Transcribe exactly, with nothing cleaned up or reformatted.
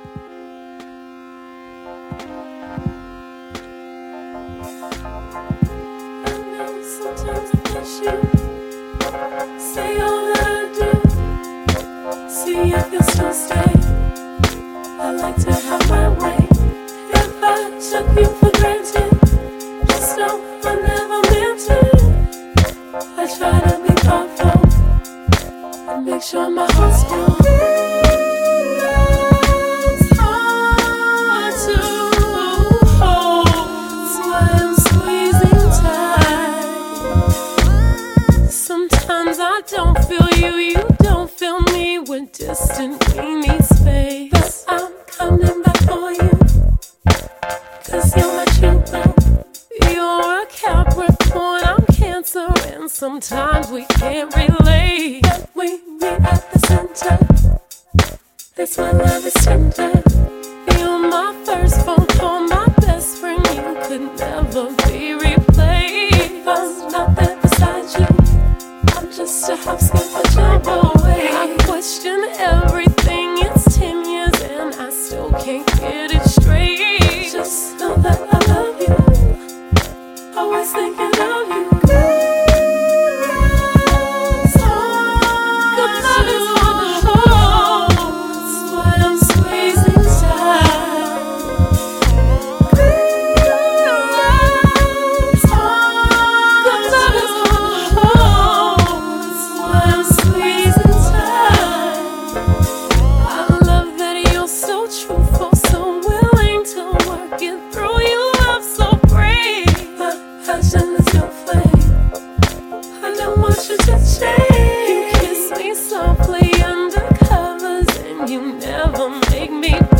Sometimes I wish you say all that I do. See if you still stay. I like to have my way. If I took you for granted, just know I never meant it. I try to be thoughtful and make sure my heart's full. It's hard to hold, so I'm squeezing tight. Sometimes I don't feel you, you don't feel me. We're distant, we need space. But I'm coming back for you, cause you're my Jupiter. You're a Capricorn, I'm Cancer, and sometimes we can't relate. But we meet at the center, that's why love is tender. You're my first phone call, my best friend, you could never be replaced. I'm not there beside you, I'm just a hopscotch for job away. I question everything, it's ten years and I still can't get it straight. Just know that I love you, always thinking of you. It's hard, good love is hard to hold, that's why I'm squeezing tight. It's hard, good love is hard to hold, that's why I'm squeezing tight. I love that you're so truthful, so willing to work it through. You love so brave, my passion is your flame. I don't want you to change. You kiss me softly under covers, and you never make me